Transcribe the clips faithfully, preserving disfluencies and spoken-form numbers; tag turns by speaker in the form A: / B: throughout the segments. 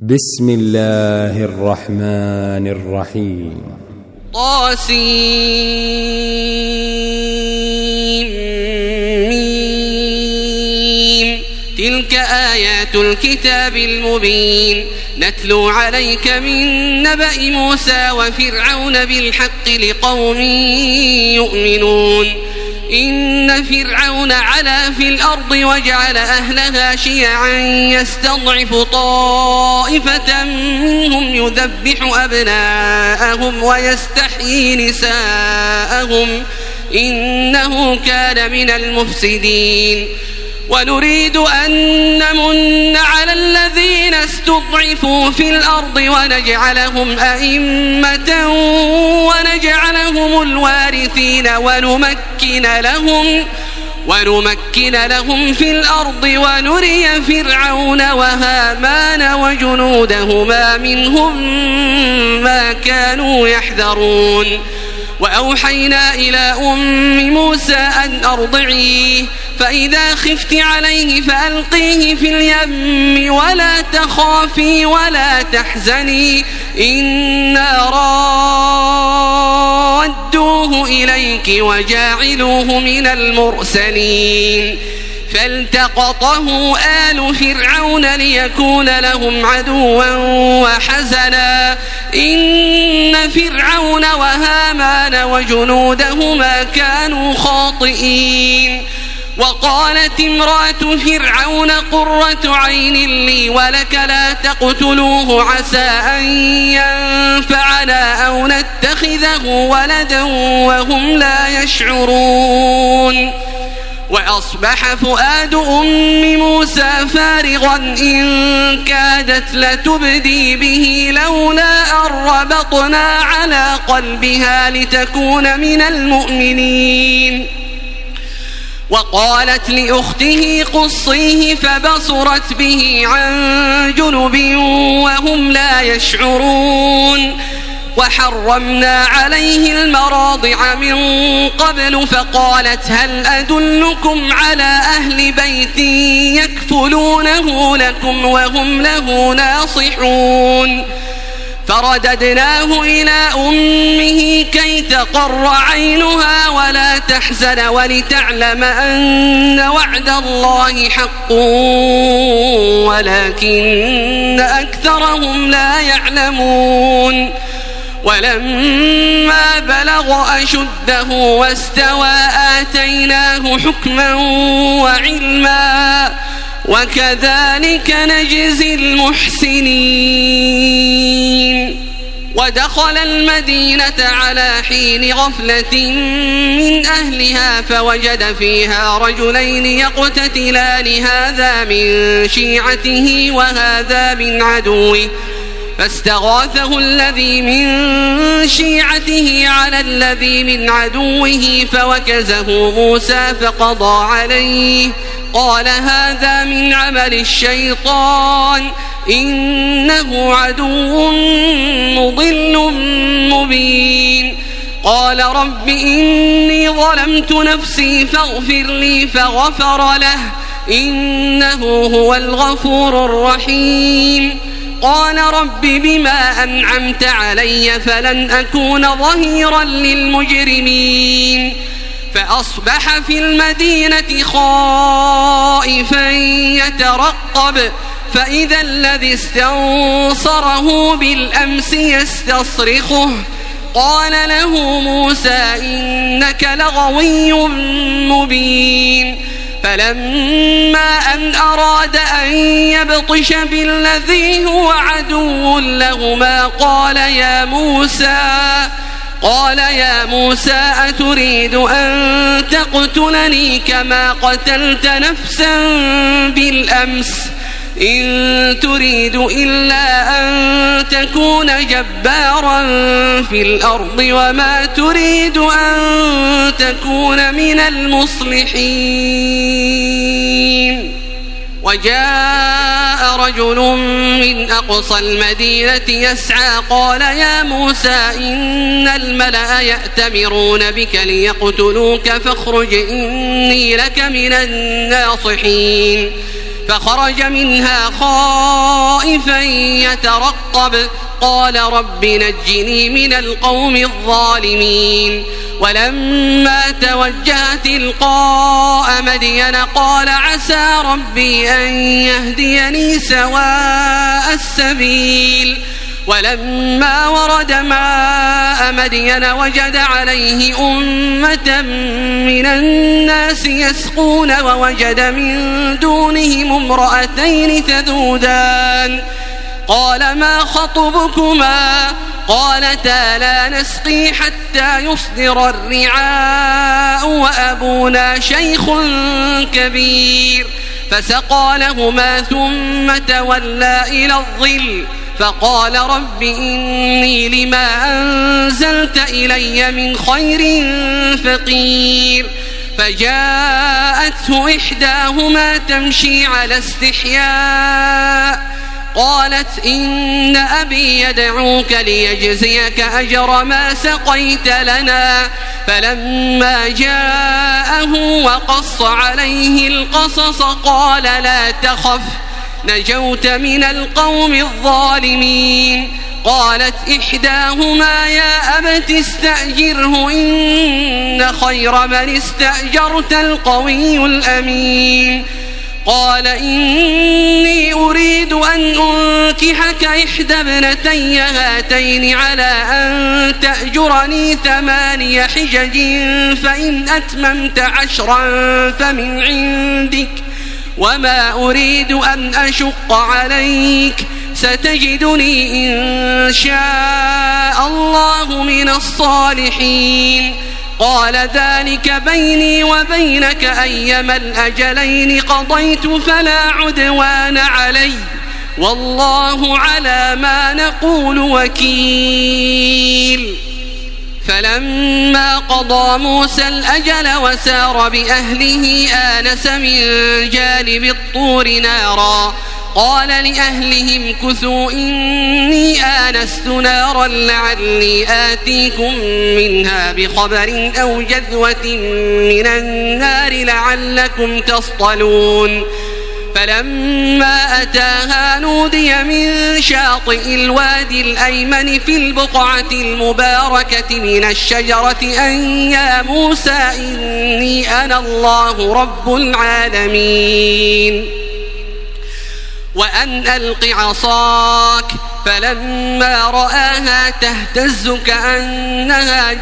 A: بسم الله الرحمن الرحيم.
B: طاسيم. تلك آيات الكتاب المبين نتلو عليك من نبأ موسى وفرعون بالحق لقوم يؤمنون. إن فرعون علا في الأرض وجعل أهلها شيعا يستضعف طائفة منهم يذبح أبناءهم ويستحيي نساءهم إنه كان من المفسدين. ونريد أن نمن على الذين استضعفوا في الأرض ونجعلهم أئمة ونجعلهم الوارثين ونمكن لهم ونمكن لهم في الأرض ونري فرعون وهامان وجنودهما منهم ما كانوا يحذرون. وأوحينا إلى أم موسى أن أرضعيه فإذا خفت عليه فألقيه في اليم ولا تخافي ولا تحزني إنا رادوه إليك وجاعلوه من المرسلين. فالتقطه آل فرعون ليكون لهم عدوا وحزنا إن فرعون وهامان وجنودهما كانوا خاطئين. وقالت امرأة فرعون قرة عين لي ولك لا تقتلوه عسى أن ينفعنا أو نتخذه ولدا وهم لا يشعرون. وأصبح فؤاد أم موسى فارغا إن كادت لتبدي به لولا أن ربطنا على قلبها لتكون من المؤمنين. وقالت لأخته قصيه فبصرت به عن جنب وهم لا يشعرون. وحرمنا عليه المراضع من قبل فقالت هل أدلكم على أهل بيت يكفلونه لكم وهم له ناصحون. فرددناه إلى أمه كي تقر عينها ولا تحزن ولتعلم أن وعد الله حق ولكن أكثرهم لا يعلمون. ولما بلغ أشده واستوى آتيناه حكما وعلما وكذلك نجزي المحسنين. ودخل المدينة على حين غفلة من أهلها فوجد فيها رجلين يقتتلان هذا من شيعته وهذا من عدوه فاستغاثه الذي من شيعته على الذي من عدوه فوكزه موسى فقضى عليه قال هذا من عمل الشيطان إنه عدو مضل مبين. قال رب إني ظلمت نفسي فاغفر لي فغفر له إنه هو الغفور الرحيم. قال رب بما أنعمت علي فلن أكون ظهيرا للمجرمين. فأصبح في المدينة خائفا يترقب فإذا الذي استنصره بالأمس يستصرخه قال له موسى إنك لغوي مبين. فلما أن أراد أن يبطش بالذي هو عدو لهما قال يا موسى قال يا موسى أتريد أن تقتلني كما قتلت نفسا بالأمس إن تريد إلا أن تكون جبارا في الأرض وما تريد أن تكون من المصلحين. وجاء رجل من أقصى المدينة يسعى قال يا موسى إن الملأ يأتمرون بك ليقتلوك فاخرج إني لك من الناصحين. فخرج منها خائفا يترقب قال رب نجني من القوم الظالمين ولما توجه تلقاء مدين قال عسى ربي أن يهديني سواء السبيل ولما ورد ماء مدين وجد عليه أمة من الناس يسقون ووجد من دونهم امرأتين تذودان قال ما خطبكما قالتا لا نسقي حتى يصدر الرعاء وأبونا شيخ كبير فسقى لهما ثم تولى إلى الظل فقال رب إني لما أنزلت إلي من خير فقير فجاءته إحداهما تمشي على استحياء قالت إن أبي يدعوك ليجزيك أجر ما سقيت لنا فلما جاءه وقص عليه القصص قال لا تخف نجوت من القوم الظالمين قالت إحداهما يا أبت استأجره إن خير من استأجرت القوي الأمين قال إني أريد أن أنكحك إحدى ابنتي هاتين على أن تأجرني ثماني حجج فإن أتممت عشرا فمن عندك وما أريد أن أشق عليك ستجدني إن شاء الله من الصالحين قال ذلك بيني وبينك أيما الأجلين قضيت فلا عدوان علي والله على ما نقول وكيل فلما قضى موسى الأجل وسار بأهله آنس من جانب الطور نارا قال لأهلهم كثوا إني آنست نارا لعلي آتيكم منها بخبر أو جذوة من النار لعلكم تصطلون فلما أتاها نودي من شاطئ الوادي الأيمن في البقعة المباركة من الشجرة أن يا موسى إني أنا الله رب العالمين وأن ألق عصاك فلما رآها تهتز كأنها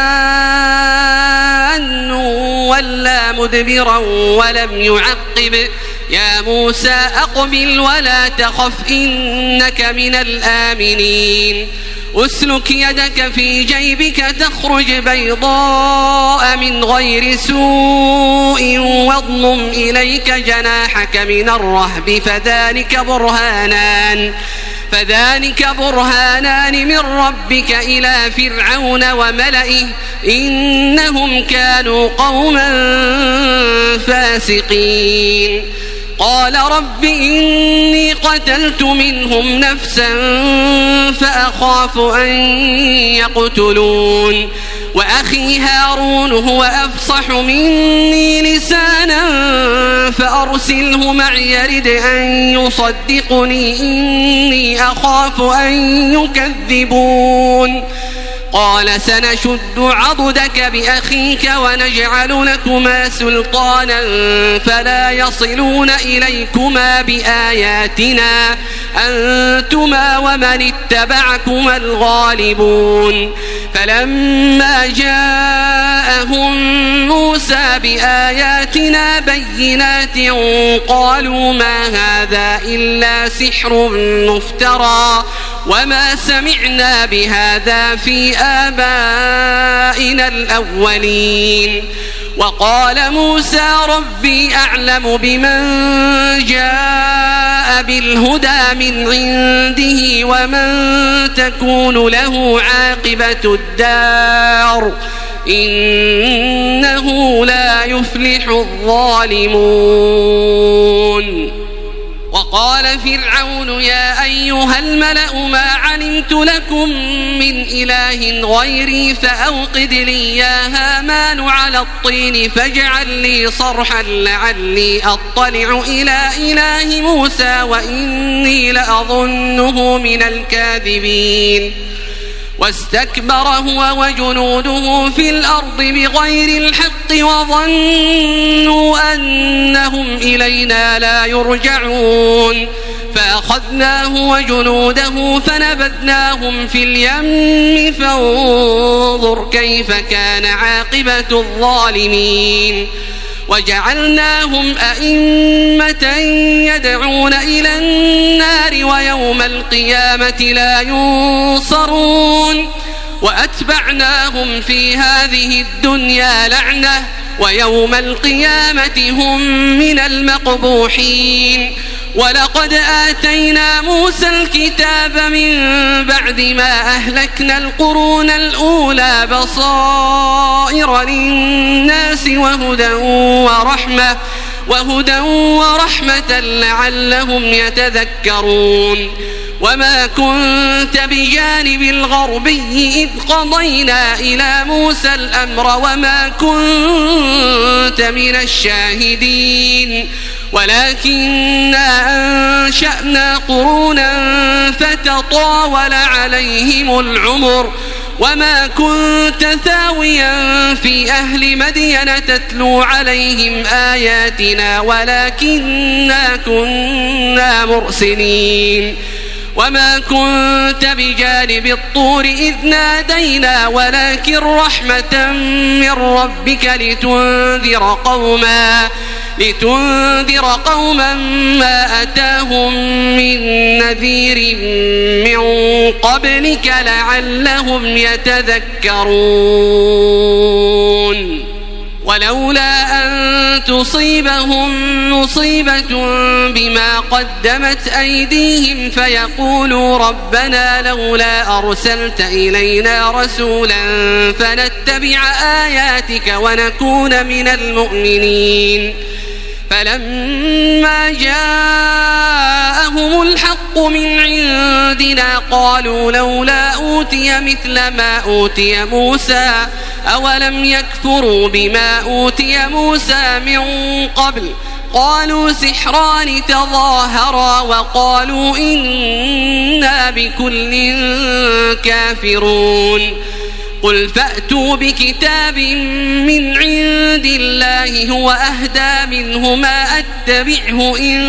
B: جان ولا مدبرا ولم يعقب يا موسى أقبل ولا تخف إنك من الآمنين أسلك يدك في جيبك تخرج بيضاء من غير سوء واضمم إليك جناحك من الرهب فذلك برهانان فذلك برهانان من ربك إلى فرعون وملئه إنهم كانوا قوما فاسقين قال رب إني قتلت منهم نفسا فأخاف أن يقتلون وأخي هارون هو أفصح مني لسانا فأرسله معي يرد أن يصدقني إني أخاف أن يكذبون قال سنشد عضدك بأخيك ونجعل لكما سلطانا فلا يصلون إليكما بآياتنا أنتما ومن اتبعكما الغالبون فلما جاءهم موسى بآياتنا بينات قالوا ما هذا إلا سحر مفترى وما سمعنا بهذا في آبائنا الأولين وقال موسى ربي أعلم بمن جاء بالهدى من عنده ومن تكون له عاقبة الدار إنه لا يفلح الظالمون وقال فرعون يا أيها الملأ ما علمت علمت لكم من إله غيري فأوقد لي يا هامان على الطين فاجعل لي صرحا لعلي أطلع إلى إله موسى وإني لأظنه من الكاذبين واستكبر هو وجنوده في الأرض بغير الحق وظنوا أنهم إلينا لا يرجعون فأخذناه وجنوده فنبذناهم في اليم فانظر كيف كان عاقبة الظالمين وجعلناهم أئمة يدعون إلى النار ويوم القيامة لا ينصرون وأتبعناهم في هذه الدنيا لعنة ويوم القيامة هم من المقبوحين ولقد آتينا موسى الكتاب من بعد ما أهلكنا القرون الأولى بصائر للناس وهدى ورحمة وهدى ورحمة لعلهم يتذكرون وما كنت بجانب الغربي إذ قضينا إلى موسى الأمر وما كنت من الشاهدين ولكننا أنشأنا قرونا فتطاول عليهم العمر وما كنت ثاويا في أهل مدين تتلو عليهم آياتنا ولكننا كنا مرسلين وما كنت بجانب الطور إذ نادينا ولكن رحمة من ربك لتنذر قوما لتنذر قوما ما أتاهم من نذير من قبلك لعلهم يتذكرون ولولا أن تصيبهم مصيبة بما قدمت أيديهم فيقولوا ربنا لولا أرسلت إلينا رسولا فنتبع آياتك ونكون من المؤمنين فلما جاءهم الحق من عندنا قالوا لولا أوتي مثل ما أوتي موسى أولم يكفروا بما أوتي موسى من قبل قالوا سحران تظاهرا وقالوا إنا بكل كافرون قل فأتوا بكتاب من عند الله هو أهدى منه ما أتبعه إن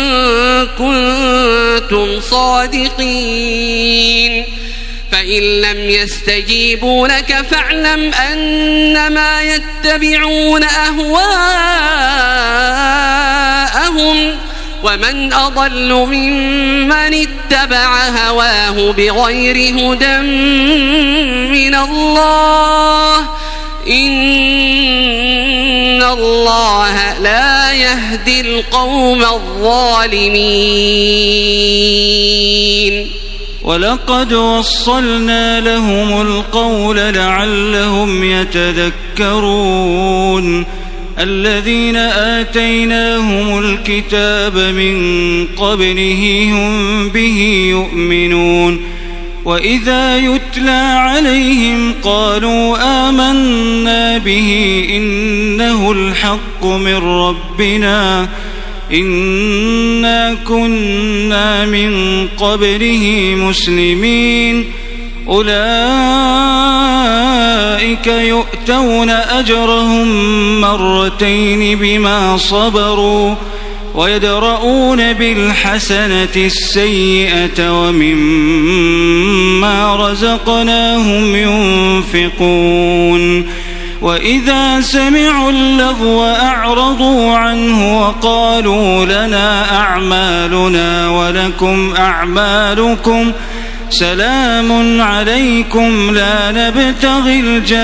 B: كنتم صادقين فإن لم يستجيبوا لك فاعلم أنما يتبعون أهواءهم ومن أضل ممن اتبع هواه بغير هدى من الله إن الله لا يهدي القوم الظالمين
C: ولقد وصلنا لهم القول لعلهم يتذكرون الذين آتيناهم الكتاب من قبله هم به يؤمنون وإذا يتلى عليهم قالوا آمنا به إنه الحق من ربنا إنا كنا من قبله مسلمين أولئك يؤتون أجرهم مرتين بما صبروا ويدرؤون بالحسنة السيئة ومما رزقناهم ينفقون وإذا سمعوا اللغو أعرضوا عنه وقالوا لنا أعمالنا ولكم أعمالكم سلام عليكم لا نبتغي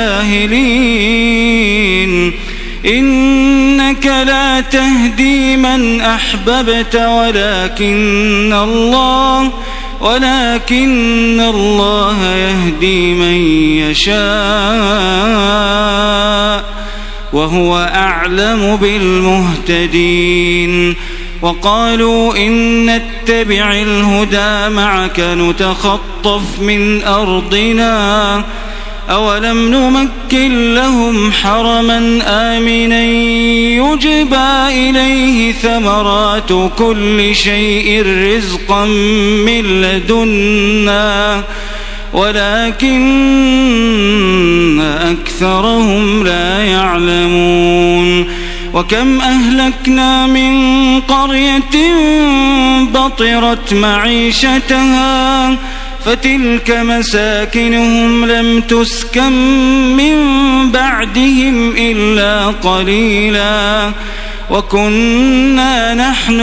C: الجاهلين إنك لا تهدي من أحببت ولكن الله ولكن الله يهدي من يشاء وهو أعلم بالمهتدين وقالوا إن نتبع الهدى معك نتخطف من أرضنا أولم نمكن لهم حرما آمنا يجبى إليه ثمرات كل شيء رزقا من لدنا ولكن أكثرهم لا يعلمون وكم أهلكنا من قرية بطرت معيشتها فتلك مساكنهم لم تسكن من بعدهم إلا قليلا وكنا نحن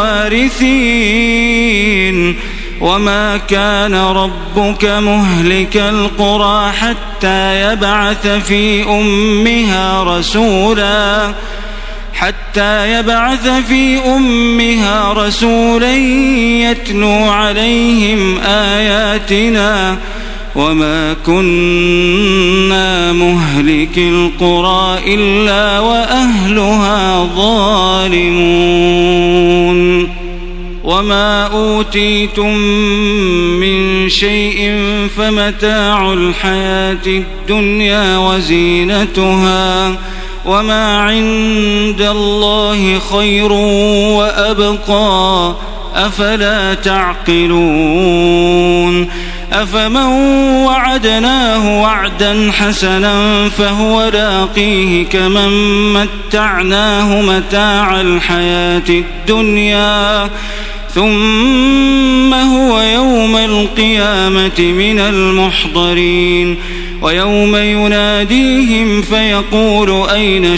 C: الوارثين وما كان ربك مهلك القرى حتى يبعث في أمها رسولا حتى يبعث في أمها رسولا يتلو عليهم آياتنا وما كنا مهلك القرى إلا وأهلها ظالمون وما أوتيتم من شيء فمتاع الحياة الدنيا وزينتها وما عند الله خير وأبقى أفلا تعقلون أفمن وعدناه وعدا حسنا فهو لاقيه كمن متعناه متاع الحياة الدنيا ثم هو يوم القيامة من المحضرين ويوم يناديهم فيقول أين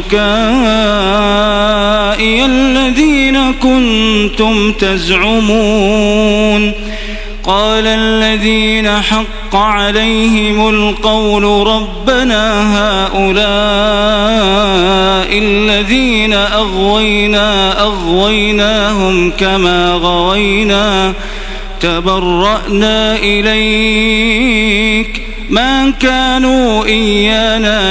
C: شركائي الذين كنتم تزعمون قال الذين حق عليهم القول ربنا هؤلاء الذين أغوينا أغويناهم كما غوينا تبرأنا إليك ما كانوا إيانا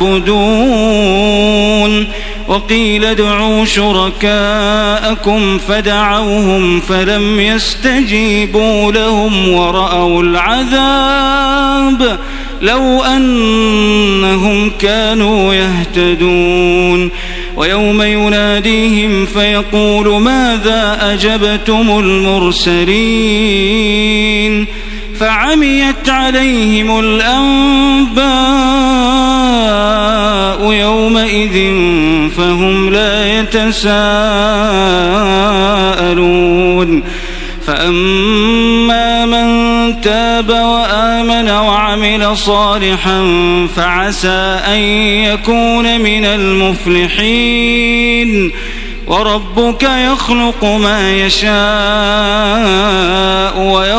C: يعبدون وقيل ادعوا شركاءكم فدعوهم فلم يستجيبوا لهم ورأوا العذاب لو أنهم كانوا يهتدون ويوم يناديهم فيقول ماذا أجبتم المرسلين فعميت عليهم الأنباء يومئذ فهم لا يتساءلون فأما من تاب وآمن وعمل صالحا فعسى أن يكون من المفلحين وربك يخلق ما يشاء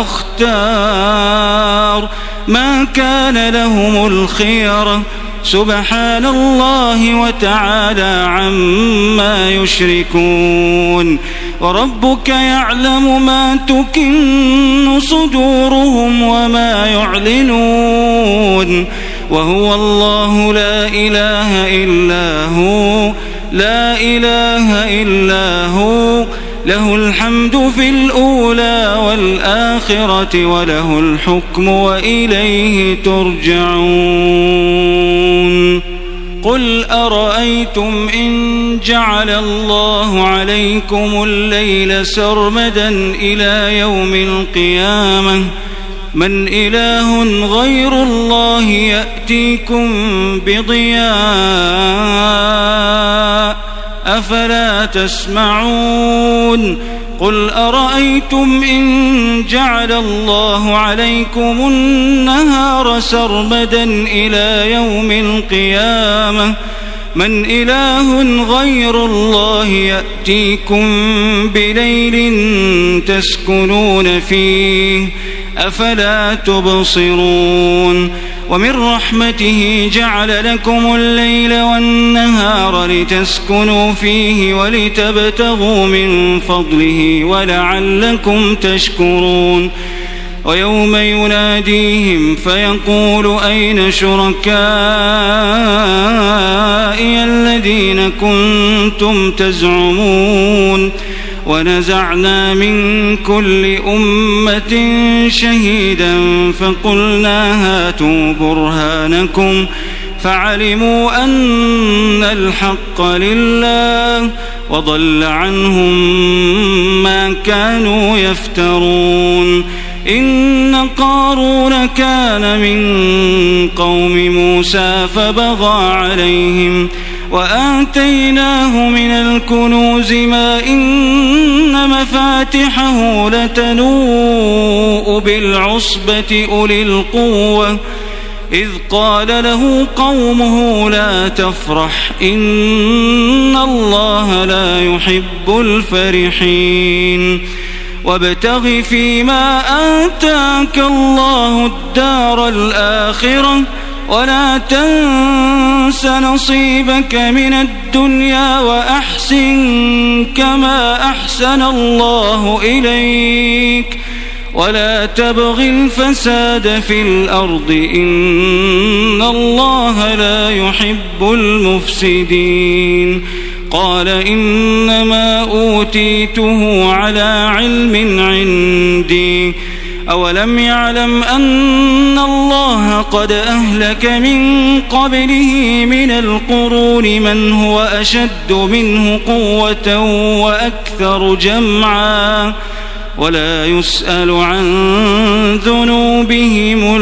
C: ويختار ما كان لهم الخيرة سبحان الله وتعالى عما يشركون وربك يعلم ما تكن صدورهم وما يعلنون وهو الله لا إله إلا هو لا إله إلا هو له الحمد في الأولى والآخرة وله الحكم وإليه ترجعون قل أرأيتم إن جعل الله عليكم الليل سرمدا إلى يوم القيامة من إله غير الله يأتيكم بضياء أفلا تسمعون قل أرأيتم إن جعل الله عليكم النهار سرمدا إلى يوم القيامة من إله غير الله يأتيكم بليل تسكنون فيه أفلا تبصرون ومن رحمته جعل لكم الليل والنهار لتسكنوا فيه ولتبتغوا من فضله ولعلكم تشكرون ويوم يناديهم فيقول أين شركائي الذين كنتم تزعمون ونزعنا من كل أمة شهيدا فقلنا هاتوا برهانكم فعلموا أن الحق لله وضل عنهم ما كانوا يفترون. إن قارون كان من قوم موسى فبغى عليهم وآتيناه من الكنوز ما إن مفاتحه لتنوء بالعصبة أولي القوة إذ قال له قومه لا تفرح إن الله لا يحب الفرحين وابتغ فيما آتاك الله الدار الآخرة ولا تنس نصيبك من الدنيا وأحسن كما أحسن الله إليك ولا تبغ الفساد في الأرض إن الله لا يحب المفسدين. قال إنما أوتيته على علم عندي أولم يعلم أن الله قد أهلك من قبله من القرون من هو أشد منه قوة وأكثر جمعا ولا يسأل عن ذنوبهم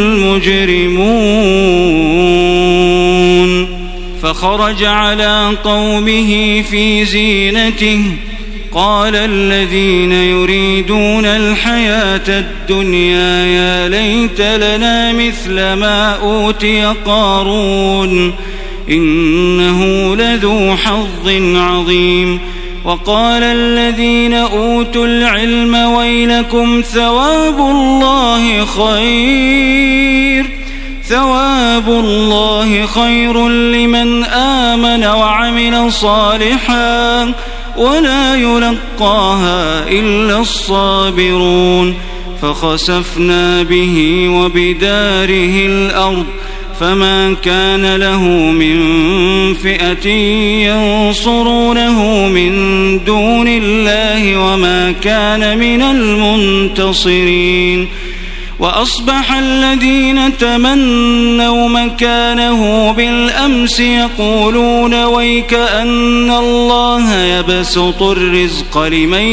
C: المجرمون. فخرج على قومه في زينته قال الذين يريدون الحياة الدنيا يا ليت لنا مثل ما أوتي قارون إنه لذو حظ عظيم. وقال الذين أوتوا العلم ويلكم ثواب الله خير ثواب الله خير لمن آمن وعمل صالحا ولا يلقاها إلا الصابرون. فخسفنا به وبداره الأرض فما كان له من فئة ينصرونه من دون الله وما كان من المنتصرين. وأصبح الذين تمنوا مكانه بالأمس يقولون ويكأن الله يبسط الرزق لمن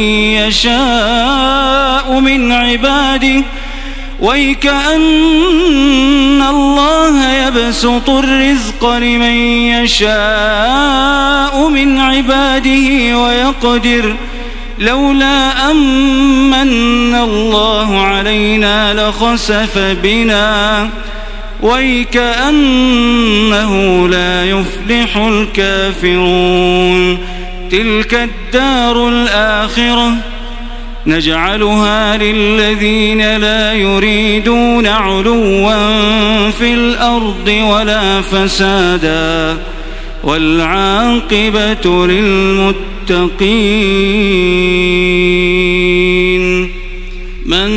C: يشاء من عباده ويكأن الله يبسط الرزق لمن يشاء من عباده ويقدر لولا أمن الله علينا لخسف بنا ويكأنه لا يفلح الكافرون. تلك الدار الآخرة نجعلها للذين لا يريدون علوا في الأرض ولا فسادا والعاقبة للمتقين. من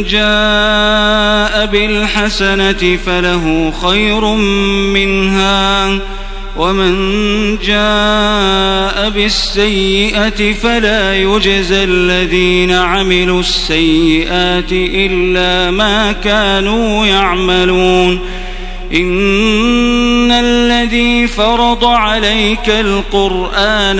C: جاء بالحسنة فله خير منها ومن جاء بالسيئة فلا يجزى الذين عملوا السيئات إلا ما كانوا يعملون. إن الذي فرض عليك القرآن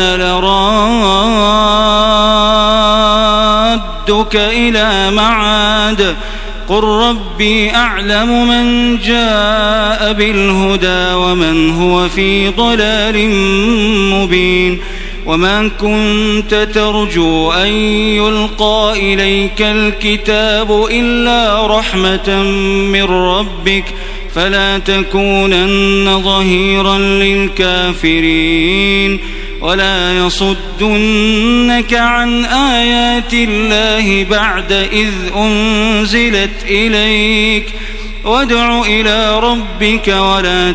C: لرادك إلى معاد قل ربي أعلم من جاء بالهدى ومن هو في ضلال مبين. وما كنت ترجو أن يلقى إليك الكتاب إلا رحمة من ربك فلا تكونن ظهيرا للكافرين ولا يصدنك عن آيات الله بعد إذ أنزلت إليك وادع إلى ربك ولا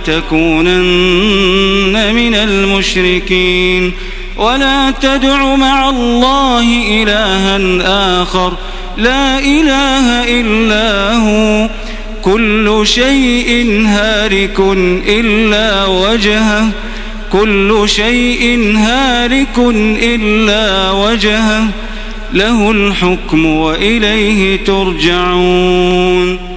C: تكونن من المشركين. ولا تدع مع الله إلها آخر لا إله إلا هو كل شيء هالك إلا وجهه كل شيء هالك إلا وجهه له الحكم وإليه ترجعون.